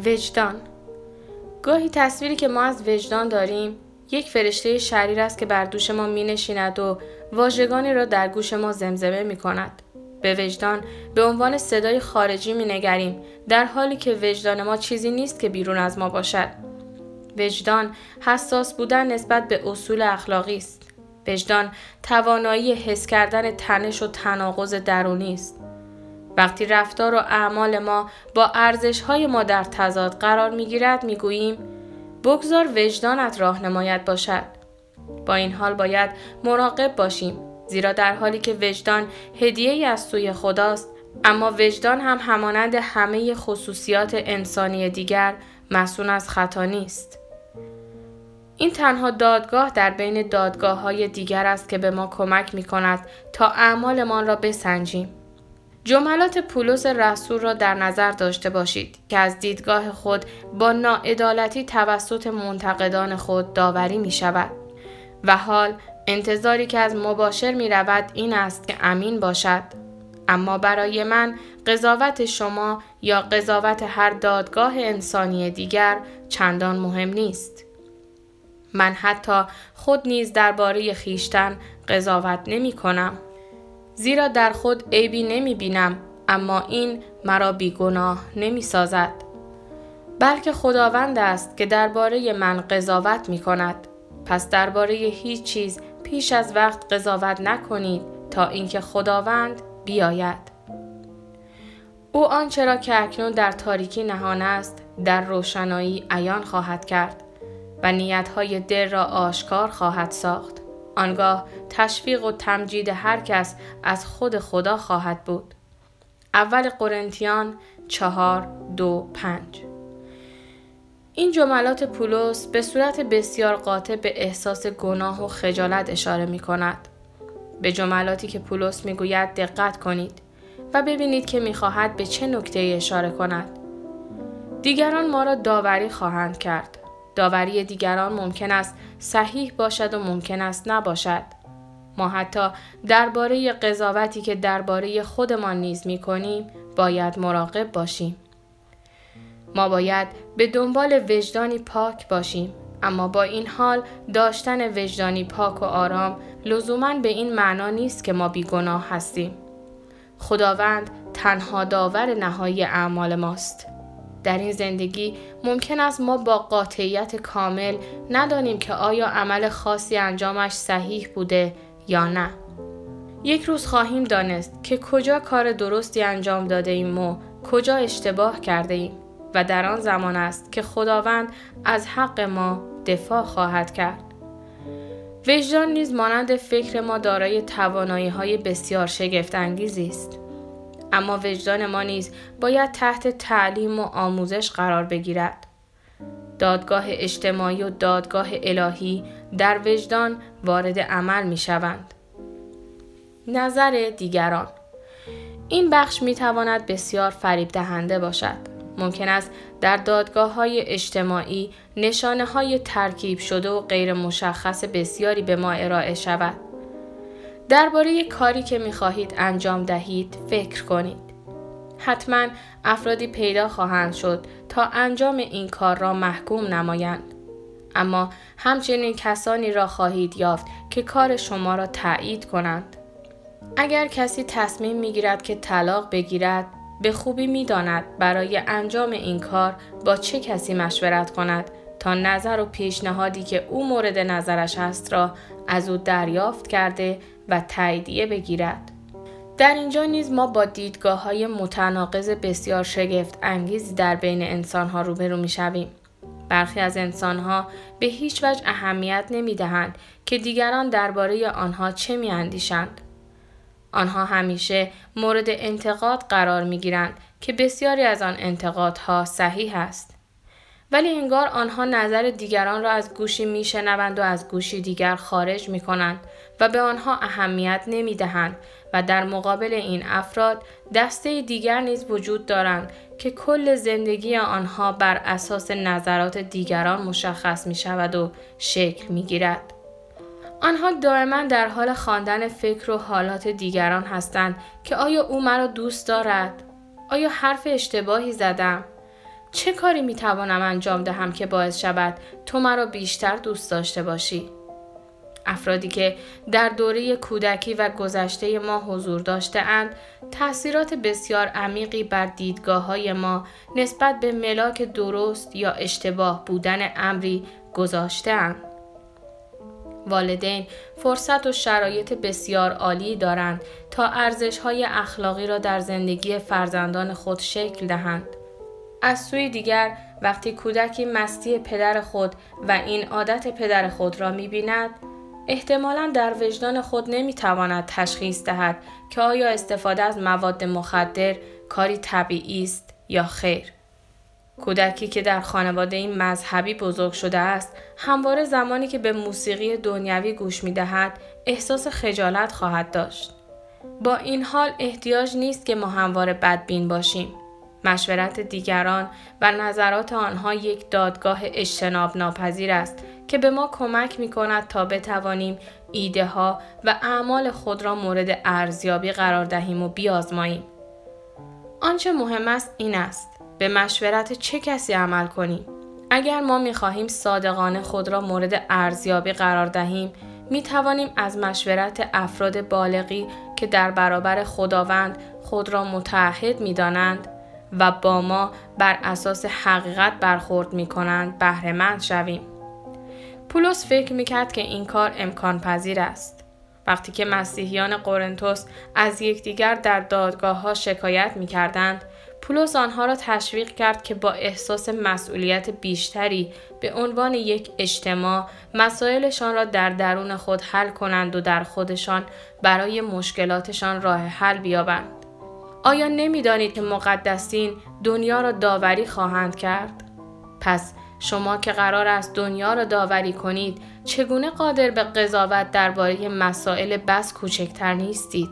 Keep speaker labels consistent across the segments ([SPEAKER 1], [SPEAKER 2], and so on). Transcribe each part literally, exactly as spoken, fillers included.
[SPEAKER 1] وجدان. گاهی تصویری که ما از وجدان داریم یک فرشته شریر است که بر دوش ما می نشیند و واژگانی را در گوش ما زمزمه می کند. به وجدان به عنوان صدای خارجی می نگریم، در حالی که وجدان ما چیزی نیست که بیرون از ما باشد. وجدان حساس بودن نسبت به اصول اخلاقی است. وجدان توانایی حس کردن تنش و تناقض درونی است. وقتی رفتار و اعمال ما با ارزش‌های ما در تضاد قرار می‌گیرد می‌گوییم بگذار وجدانت راهنمایت باشد. با این حال باید مراقب باشیم، زیرا در حالی که وجدان هدیه‌ای از سوی خداست، اما وجدان هم همانند همه خصوصیات انسانی دیگر مصون از خطا نیست. این تنها دادگاه در بین دادگاه‌های دیگر است که به ما کمک می‌کند تا اعمالمان را بسنجیم. جملات پولس رسول را در نظر داشته باشید که از دیدگاه خود با ناعدالتی توسط منتقدان خود داوری می شود. و حال انتظاری که از مباشر می رود این است که امین باشد. اما برای من قضاوت شما یا قضاوت هر دادگاه انسانی دیگر چندان مهم نیست. من حتی خود نیز درباره خویشتن قضاوت نمی کنم. زیرا در خود عیبی نمی بینم، اما این مرا بیگناه نمی سازد. بلکه خداوند است که درباره من قضاوت می کند. پس درباره هیچ چیز پیش از وقت قضاوت نکنید تا اینکه خداوند بیاید. او آنچه را که اکنون در تاریکی نهان است در روشنایی عیان خواهد کرد و نیتهای دل را آشکار خواهد ساخت. آنگاه تشویق و تمجید هر کس از خود خدا خواهد بود. اول قرنتیان چهار دو پنج. این جملات پولس به صورت بسیار قاطع به احساس گناه و خجالت اشاره می کند. به جملاتی که پولس می گوید دقت کنید و ببینید که می خواهد به چه نکته اشاره کند. دیگران ما را داوری خواهند کرد. داوری دیگران ممکن است صحیح باشد و ممکن است نباشد. ما حتی درباره قضاوتی که درباره خودمان نیز می‌کنیم باید مراقب باشیم. ما باید به دنبال وجدانی پاک باشیم، اما با این حال داشتن وجدانی پاک و آرام لزوماً به این معنا نیست که ما بیگناه هستیم. خداوند تنها داور نهایی اعمال ماست. در این زندگی ممکن است ما با قاطعیت کامل ندانیم که آیا عمل خاصی انجامش صحیح بوده یا نه. یک روز خواهیم دانست که کجا کار درستی انجام داده ایم و کجا اشتباه کرده ایم و در آن زمان است که خداوند از حق ما دفاع خواهد کرد. وجدان نیز مانند فکر ما دارای توانایی‌های بسیار شگفت‌انگیزی است. اما وجدان ما نیز باید تحت تعلیم و آموزش قرار بگیرد. دادگاه اجتماعی و دادگاه الهی در وجدان وارد عمل می شوند. نظر دیگران. این بخش می تواند بسیار فریب دهنده باشد. ممکن است در دادگاه‌های اجتماعی نشانه‌های ترکیب شده و غیر مشخص بسیاری به ما ارائه شود. درباره کاری که می‌خواهید انجام دهید فکر کنید. حتماً افرادی پیدا خواهند شد تا انجام این کار را محکوم نمایند. اما همچنین کسانی را خواهید یافت که کار شما را تایید کنند. اگر کسی تصمیم می‌گیرد که طلاق بگیرد، به خوبی می‌داند برای انجام این کار با چه کسی مشورت کند تا نظر و پیشنهادی که او مورد نظرش است را از او دریافت کرده و تاییدیه بگیرد. در اینجا نیز ما با دیدگاه‌های متناقض بسیار شگفت انگیزی در بین انسان‌ها روبرو می‌شویم. برخی از انسان‌ها به هیچ وجه اهمیت نمی‌دهند که دیگران درباره آنها چه می‌اندیشند. آنها همیشه مورد انتقاد قرار می‌گیرند که بسیاری از آن انتقادها صحیح است. ولی انگار آنها نظر دیگران را از گوشی میشنوند و از گوشی دیگر خارج میکنند و به آنها اهمیت نمیدهند و در مقابل این افراد دسته دیگر نیز وجود دارند که کل زندگی آنها بر اساس نظرات دیگران مشخص می شود و شکل می گیرد. آنها دائما در حال خواندن فکر و حالات دیگران هستند که آیا او مرا دوست دارد؟ آیا حرف اشتباهی زدم؟ چه کاری میتوانم انجام دهم که باعث شود تو مرا بیشتر دوست داشته باشی؟ افرادی که در دوره کودکی و گذشته ما حضور داشته‌اند، تأثیرات بسیار عمیقی بر دیدگاه‌های ما نسبت به ملاک درست یا اشتباه بودن امری گذاشته‌اند. والدین فرصت و شرایط بسیار عالی دارند تا ارزش‌های اخلاقی را در زندگی فرزندان خود شکل دهند. از سوی دیگر، وقتی کودکی مستی پدر خود و این عادت پدر خود را می‌بیند، احتمالاً در وجدان خود نمی‌تواند تشخیص دهد که آیا استفاده از مواد مخدر کاری طبیعی است یا خیر. کودکی که در خانواده مذهبی بزرگ شده است، همواره زمانی که به موسیقی دنیوی گوش می‌دهد، احساس خجالت خواهد داشت. با این حال احتیاج نیست که ما همواره بدبین باشیم. مشورت دیگران و نظرات آنها یک دادگاه اجتناب ناپذیر است که به ما کمک می کند تا بتوانیم ایده ها و اعمال خود را مورد ارزیابی قرار دهیم و بیازماییم. آنچه مهم است این است به مشورت چه کسی عمل کنیم. اگر ما می خواهیم صادقانه خود را مورد ارزیابی قرار دهیم، می توانیم از مشورت افراد بالغی که در برابر خداوند خود را متعهد می دانند و با ما بر اساس حقیقت برخورد می کنند بهره مند شویم. پولس فکر می کرد که این کار امکان پذیر است. وقتی که مسیحیان قرنتوس از یکدیگر در دادگاه ها شکایت می کردند، پولس آنها را تشویق کرد که با احساس مسئولیت بیشتری به عنوان یک اجتماع مسائلشان را در درون خود حل کنند و در خودشان برای مشکلاتشان راه حل بیابند. آیا نمی دانید که مقدسین دنیا را داوری خواهند کرد؟ پس شما که قرار است دنیا را داوری کنید، چگونه قادر به قضاوت درباره مسائل بس کوچکتر نیستید؟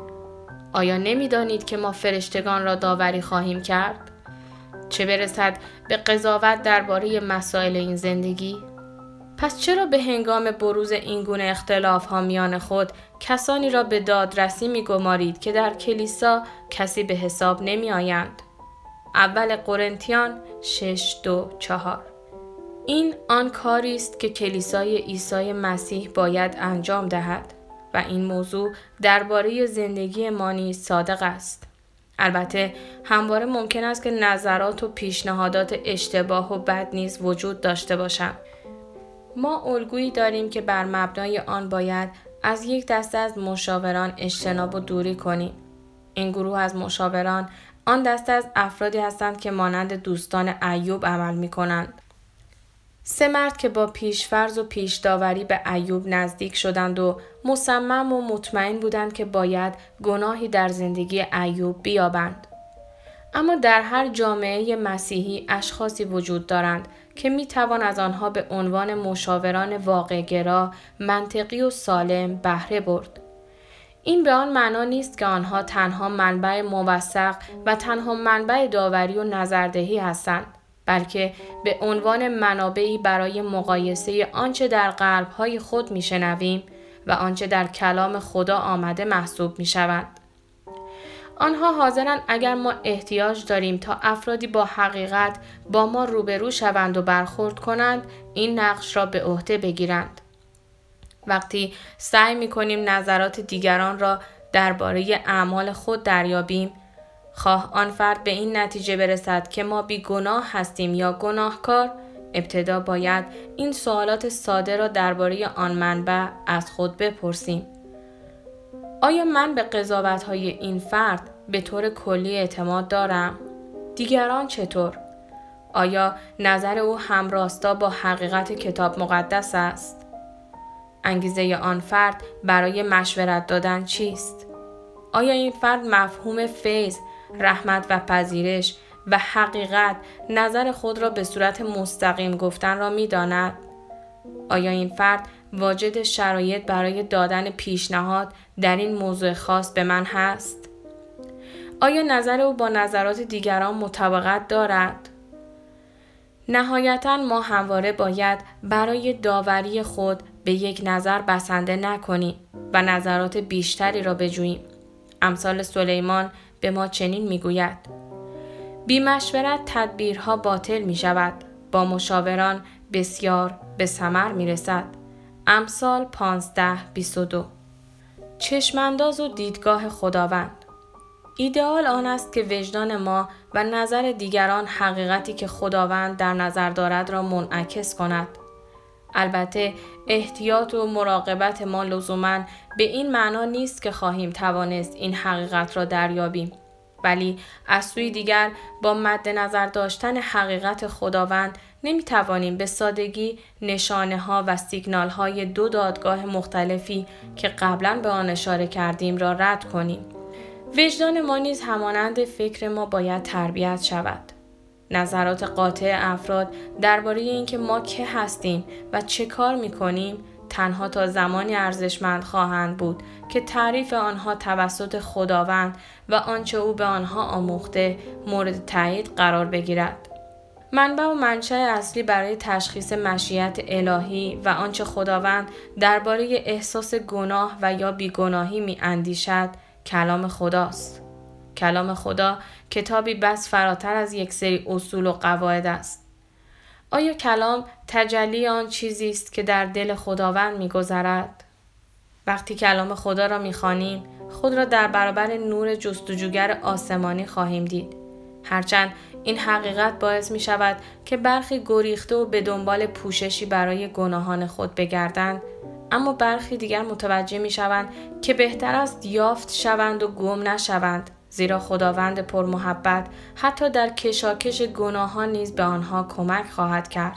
[SPEAKER 1] آیا نمی دانید که ما فرشتگان را داوری خواهیم کرد؟ چه برسد به قضاوت درباره مسائل این زندگی؟ پس چرا به هنگام بروز این گونه اختلاف ها میان خود کسانی را به دادرسی می گمارید که در کلیسا کسی به حساب نمی آیند؟ اول قرنتیان شش دو چهار. این آن کاری است که کلیسای عیسی مسیح باید انجام دهد و این موضوع درباره زندگی ما نیز صادق است. البته همواره ممکن است که نظرات و پیشنهادات اشتباه و بد نیز وجود داشته باشند. ما الگویی داریم که بر مبنای آن باید از یک دسته از مشاوران اجتناب و دوری کنیم. این گروه از مشاوران آن دسته از افرادی هستند که مانند دوستان ایوب عمل می کنند. سه مرد که با پیشفرض و پیش داوری به ایوب نزدیک شدند و مصمم و مطمئن بودند که باید گناهی در زندگی ایوب بیابند. اما در هر جامعه مسیحی اشخاصی وجود دارند که می توان از آنها به عنوان مشاوران واقع‌گرا، منطقی و سالم بهره برد. این به آن معنا نیست که آنها تنها منبع موثق و تنها منبع داوری و نظردهی هستند، بلکه به عنوان منابعی برای مقایسه آنچه در قلب‌های خود می‌شنویم و آنچه در کلام خدا آمده محسوب می‌شوند. آنها حاضرند اگر ما احتیاج داریم تا افرادی با حقیقت با ما روبرو شوند و برخورد کنند، این نقش را به عهده بگیرند. وقتی سعی می‌کنیم نظرات دیگران را درباره اعمال خود دریابیم، خواه آن فرد به این نتیجه برسد که ما بی گناه هستیم یا گناهکار، ابتدا باید این سوالات ساده را درباره آن منبع از خود بپرسیم. آیا من به قضاوت‌های این فرد به طور کلی اعتماد دارم؟ دیگران چطور؟ آیا نظر او همراستا با حقیقت کتاب مقدس است؟ انگیزه آن فرد برای مشورت دادن چیست؟ آیا این فرد مفهوم فیض، رحمت و پذیرش و حقیقت نظر خود را به صورت مستقیم گفتن را می داند؟ آیا این فرد واجد شرایط برای دادن پیشنهاد در این موضوع خاص به من هست؟ آیا نظر او با نظرات دیگران مطابقت دارد؟ نهایتاً ما همواره باید برای داوری خود به یک نظر بسنده نکنیم و نظرات بیشتری را بجوییم. امثال سلیمان به ما چنین میگوید: بی مشورت تدبیرها باطل می شود. با مشاوران بسیار به ثمر می رسد. امثال پانزده بیست و دو. چشمانداز و دیدگاه خداوند. ایدئال آن است که وجدان ما و نظر دیگران حقیقتی که خداوند در نظر دارد را منعکس کند. البته احتیاط و مراقبت ما لزوماً به این معنا نیست که خواهیم توانست این حقیقت را دریابیم، ولی از سوی دیگر با مد نظر داشتن حقیقت خداوند نمی توانیم به سادگی نشانه ها و سیگنال های دو دادگاه مختلفی که قبلا به آن اشاره کردیم را رد کنیم. وجدان ما نیز همانند فکر ما باید تربیت شود. نظرات قاطع افراد درباره اینکه ما که هستیم و چه کار می‌کنیم تنها تا زمانی ارزشمند خواهند بود که تعریف آنها توسط خداوند و آنچه او به آنها آموخته مورد تایید قرار بگیرد. منبع و منشأ اصلی برای تشخیص مشیت الهی و آنچه خداوند درباره احساس گناه و یا بیگناهی می‌اندیشد کلام خداست. کلام خدا کتابی بس فراتر از یک سری اصول و قواعد است. آیا کلام تجلی آن چیزی است که در دل خداوند می‌گذرد؟ وقتی کلام خدا را می‌خوانیم، خود را در برابر نور جستجوگر آسمانی خواهیم دید. هرچند این حقیقت باعث می‌شود که برخی گریخته و به دنبال پوششی برای گناهان خود بگردند، اما برخی دیگر متوجه می‌شوند که بهتر است یافت شوند و گم نشوند، زیرا خداوند پرمحبت حتی در کشاکش گناهان نیز به آنها کمک خواهد کرد.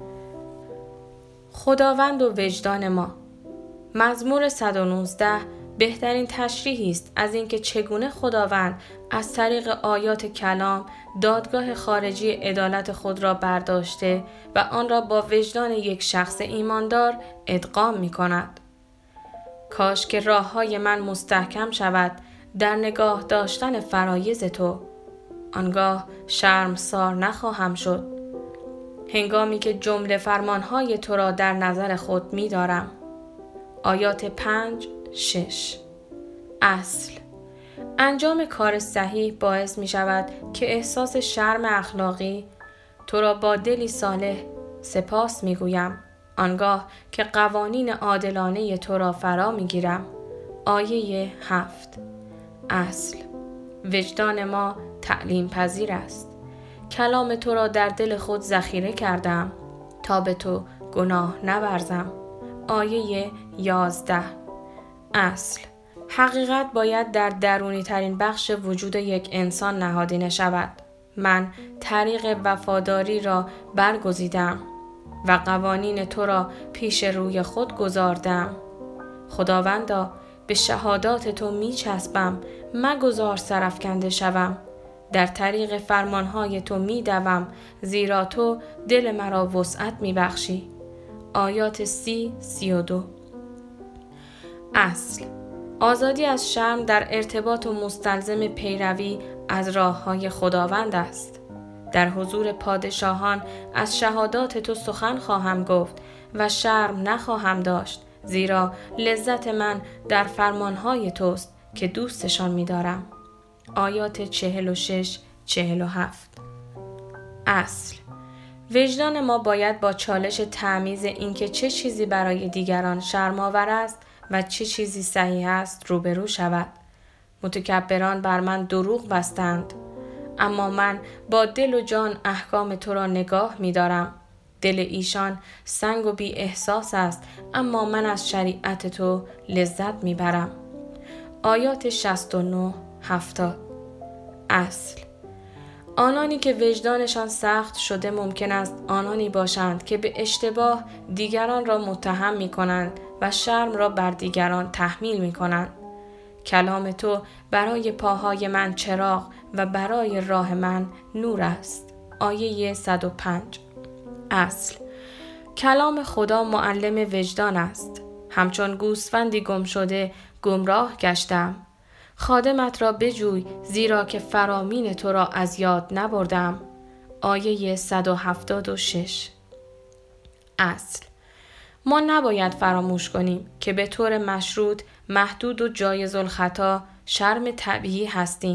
[SPEAKER 1] خداوند و وجدان ما. مزمور صد و نوزده بهترین تشریحی است از اینکه چگونه خداوند از طریق آیات کلام دادگاه خارجی عدالت خود را برداشته و آن را با وجدان یک شخص ایماندار ادغام می کند. کاش که راههای من مستحکم شود در نگاه داشتن فرایض تو، آنگاه شرمسار نخواهم شد. هنگامی که جمله فرمانهای تو را در نظر خود می دارم. آیات پنج شش. اصل انجام کار صحیح باعث می شود که احساس شرم اخلاقی تو را با دلی صالح سپاس می گویم، آنگاه که قوانین عادلانه تو را فرا می گیرم. آیه هفت. اصل وجدان ما تعلیم پذیر است. کلام تو را در دل خود ذخیره کردم تا به تو گناه نورزم. آیه یازده. اصل حقیقت باید در درونی ترین بخش وجود یک انسان نهادینه شود. من طریق وفاداری را برگزیدم و قوانین تو را پیش روی خود گذاردم. خداوندا به شهادات تو می چسبم، مگذار سرافکنده شوم. در طریق فرمانهای تو می دوم، زیرا تو دل مرا وسعت می بخشی. آیات سی سی و دو. اصل آزادی از شرم در ارتباط و مستلزم پیروی از راههای خداوند است. در حضور پادشاهان از شهادات تو سخن خواهم گفت و شرم نخواهم داشت، زیرا لذت من در فرمانهای توست که دوستشان می‌دارم. آیات چهل و شش چهل و هفت. اصل وجدان ما باید با چالش تمیز اینکه چه چیزی برای دیگران شرم‌آور است و چه چیزی صحیح است روبرو شود. متکبران بر من دروغ بستند، اما من با دل و جان احکام تو را نگاه می دارم. دل ایشان سنگ و بی احساس است، اما من از شریعت تو لذت می برم. آیات شصت و نه هفتاد. اصل آنانی که وجدانشان سخت شده ممکن است آنانی باشند که به اشتباه دیگران را متهم می کنند و شرم را بر دیگران تحمیل می کنند. کلام تو برای پاهای من چراغ و برای راه من نور است. آیه صد و پنج. اصل کلام خدا معلم وجدان است. همچون گوسفندی گم شده گمراه گشتم. خادمت را بجوی، زیرا که فرامین تو را از یاد نبردم. آیه صد و هفتاد و شش. اصل ما نباید فراموش کنیم که به طور مشروط، محدود و جایز الخطا شرم طبیعی هستیم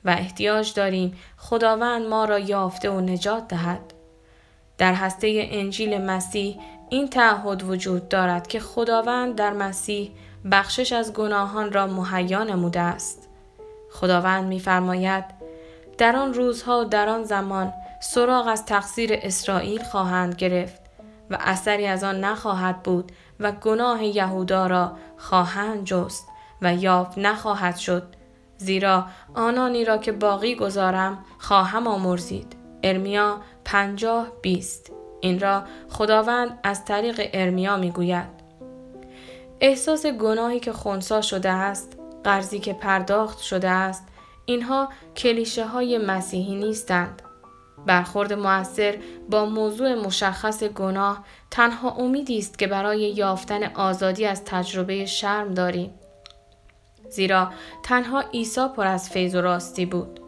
[SPEAKER 1] و احتیاج داریم خداوند ما را یافته و نجات دهد. در هسته انجیل مسیح این تعهد وجود دارد که خداوند در مسیح بخشش از گناهان را مهیا نموده است. خداوند می‌فرماید در آن روزها و در آن زمان سراغ از تقصیر اسرائیل خواهند گرفت و اثری از آن نخواهد بود و گناه یهودا را خواهند جست و یافت نخواهد شد، زیرا آنانی را که باقی گذارم خواهم آمرزید. ارمیا پنجاه بیست. این را خداوند از طریق ارمیا میگوید. احساس گناهی که خنثی شده است، قرضی که پرداخت شده است، اینها کلیشه های مسیحی نیستند. برخورد مؤثر با موضوع مشخص گناه تنها امیدی است که برای یافتن آزادی از تجربه شرم داریم. زیرا تنها عیسی پر از فیض و راستی بود.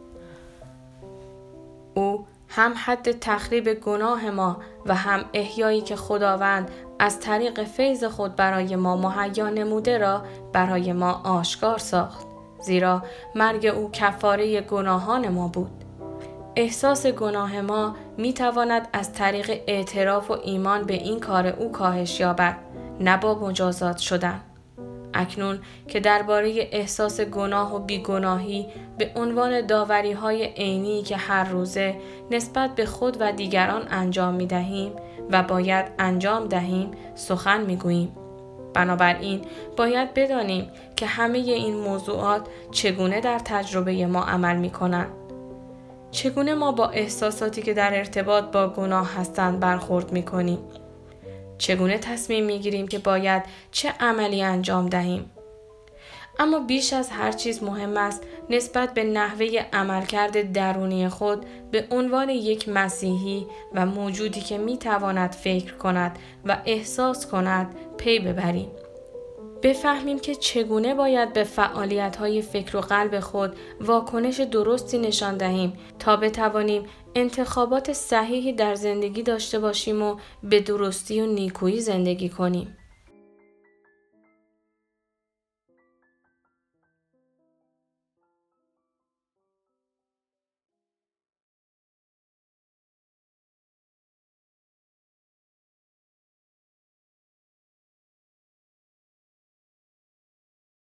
[SPEAKER 1] او هم حد تخریب گناه ما و هم احیایی که خداوند از طریق فیض خود برای ما مهیا نموده را برای ما آشکار ساخت، زیرا مرگ او کفاره گناهان ما بود. احساس گناه ما می تواند از طریق اعتراف و ایمان به این کار او کاهش یابد، نه با مجازات شدن. اکنون که درباره احساس گناه و بیگناهی به عنوان داوری‌های عینی که هر روزه نسبت به خود و دیگران انجام می‌دهیم و باید انجام دهیم سخن می‌گوییم. بنابراین باید بدانیم که همه این موضوعات چگونه در تجربه ما عمل می‌کنند. چگونه ما با احساساتی که در ارتباط با گناه هستند برخورد می‌کنیم. چگونه تصمیم می‌گیریم که باید چه عملی انجام دهیم. اما بیش از هر چیز مهم است نسبت به نحوه عملکرد درونی خود به عنوان یک مسیحی و موجودی که می‌تواند فکر کند و احساس کند پی ببریم. بفهمیم که چگونه باید به فعالیت‌های فکر و قلب خود واکنش درستی نشان دهیم تا بتوانیم انتخابات صحیحی در زندگی داشته باشیم و به درستی و نیکویی زندگی کنیم.